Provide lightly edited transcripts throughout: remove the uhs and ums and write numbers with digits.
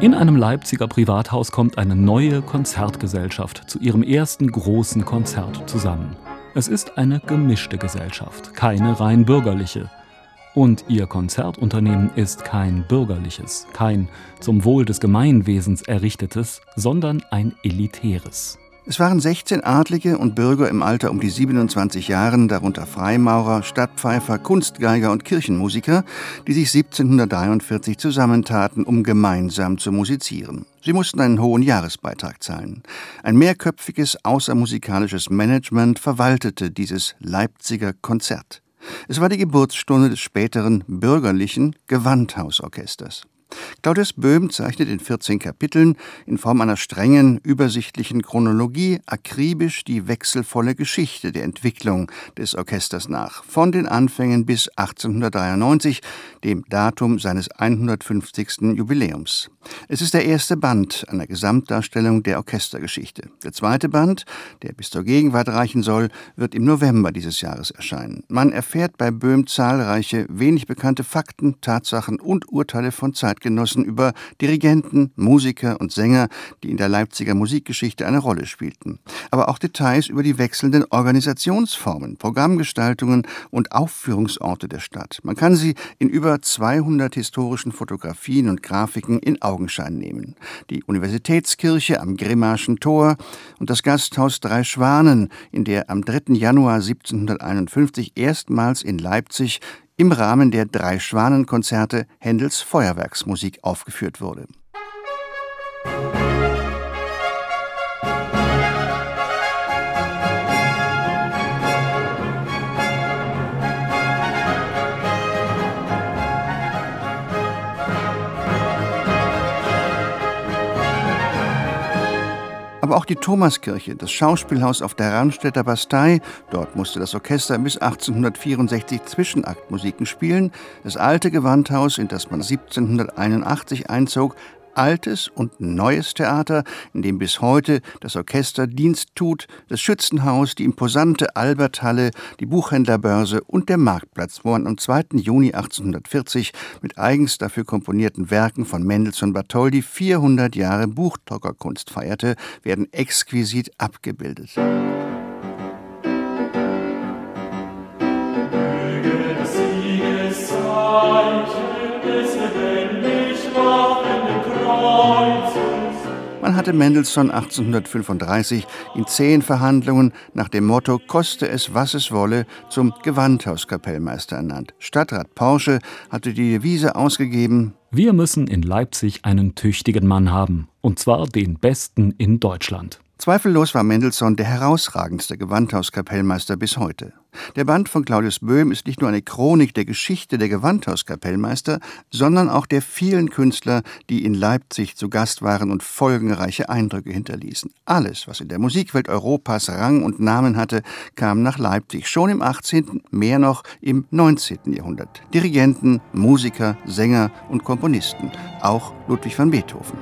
In einem Leipziger Privathaus kommt eine neue Konzertgesellschaft zu ihrem ersten großen Konzert zusammen. Es ist eine gemischte Gesellschaft, keine rein bürgerliche. Und ihr Konzertunternehmen ist kein bürgerliches, kein zum Wohl des Gemeinwesens errichtetes, sondern ein elitäres. Es waren 16 Adlige und Bürger im Alter um die 27 Jahren, darunter Freimaurer, Stadtpfeifer, Kunstgeiger und Kirchenmusiker, die sich 1743 zusammentaten, um gemeinsam zu musizieren. Sie mussten einen hohen Jahresbeitrag zahlen. Ein mehrköpfiges außermusikalisches Management verwaltete dieses Leipziger Konzert. Es war die Geburtsstunde des späteren bürgerlichen Gewandhausorchesters. Claudius Böhm zeichnet in 14 Kapiteln in Form einer strengen, übersichtlichen Chronologie akribisch die wechselvolle Geschichte der Entwicklung des Orchesters nach, von den Anfängen bis 1893, dem Datum seines 150. Jubiläums. Es ist der erste Band einer Gesamtdarstellung der Orchestergeschichte. Der zweite Band, der bis zur Gegenwart reichen soll, wird im November dieses Jahres erscheinen. Man erfährt bei Böhm zahlreiche, wenig bekannte Fakten, Tatsachen und Urteile von Zeitgenossen über Dirigenten, Musiker und Sänger, die in der Leipziger Musikgeschichte eine Rolle spielten. Aber auch Details über die wechselnden Organisationsformen, Programmgestaltungen und Aufführungsorte der Stadt. Man kann sie in über 200 historischen Fotografien und Grafiken in Augenschein nehmen. Die Universitätskirche am Grimmaschen Tor und das Gasthaus Drei Schwanen, in der am 3. Januar 1751 erstmals in Leipzig im Rahmen der Drei-Schwanen-Konzerte Händels Feuerwerksmusik aufgeführt wurde. Aber auch die Thomaskirche, das Schauspielhaus auf der Ranstädter Bastei, dort musste das Orchester bis 1864 Zwischenaktmusiken spielen, das alte Gewandhaus, in das man 1781 einzog, altes und neues Theater, in dem bis heute das Orchester Dienst tut, das Schützenhaus, die imposante Alberthalle, die Buchhändlerbörse und der Marktplatz, wo man am 2. Juni 1840 mit eigens dafür komponierten Werken von Mendelssohn Bartholdy 400 Jahre Buchdruckerkunst feierte, werden exquisit abgebildet. Man hatte Mendelssohn 1835 in 10 Verhandlungen nach dem Motto »Koste es, was es wolle« zum Gewandhauskapellmeister ernannt. Stadtrat Porsche hatte die Devise ausgegeben: Wir müssen in Leipzig einen tüchtigen Mann haben, und zwar den besten in Deutschland. Zweifellos war Mendelssohn der herausragendste Gewandhauskapellmeister bis heute. Der Band von Claudius Böhm ist nicht nur eine Chronik der Geschichte der Gewandhauskapellmeister, sondern auch der vielen Künstler, die in Leipzig zu Gast waren und folgenreiche Eindrücke hinterließen. Alles, was in der Musikwelt Europas Rang und Namen hatte, kam nach Leipzig, schon im 18., mehr noch im 19. Jahrhundert. Dirigenten, Musiker, Sänger und Komponisten, auch Ludwig van Beethoven.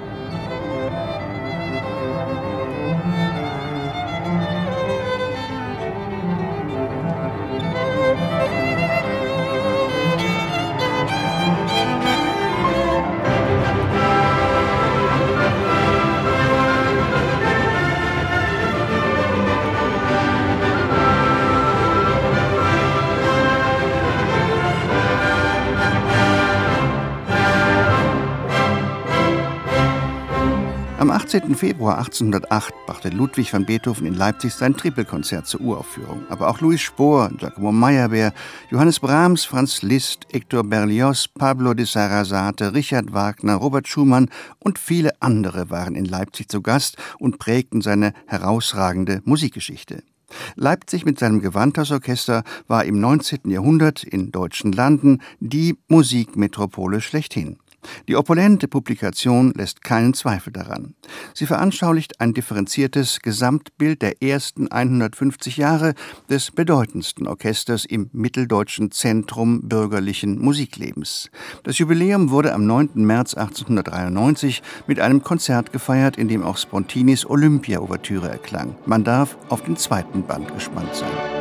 Am 18. Februar 1808 brachte Ludwig van Beethoven in Leipzig sein Tripelkonzert zur Uraufführung. Aber auch Louis Spohr, Giacomo Meyerbeer, Johannes Brahms, Franz Liszt, Hector Berlioz, Pablo de Sarasate, Richard Wagner, Robert Schumann und viele andere waren in Leipzig zu Gast und prägten seine herausragende Musikgeschichte. Leipzig mit seinem Gewandhausorchester war im 19. Jahrhundert in deutschen Landen die Musikmetropole schlechthin. Die opulente Publikation lässt keinen Zweifel daran. Sie veranschaulicht ein differenziertes Gesamtbild der ersten 150 Jahre des bedeutendsten Orchesters im mitteldeutschen Zentrum bürgerlichen Musiklebens. Das Jubiläum wurde am 9. März 1893 mit einem Konzert gefeiert, in dem auch Spontinis Olympia-Ouvertüre erklang. Man darf auf den zweiten Band gespannt sein.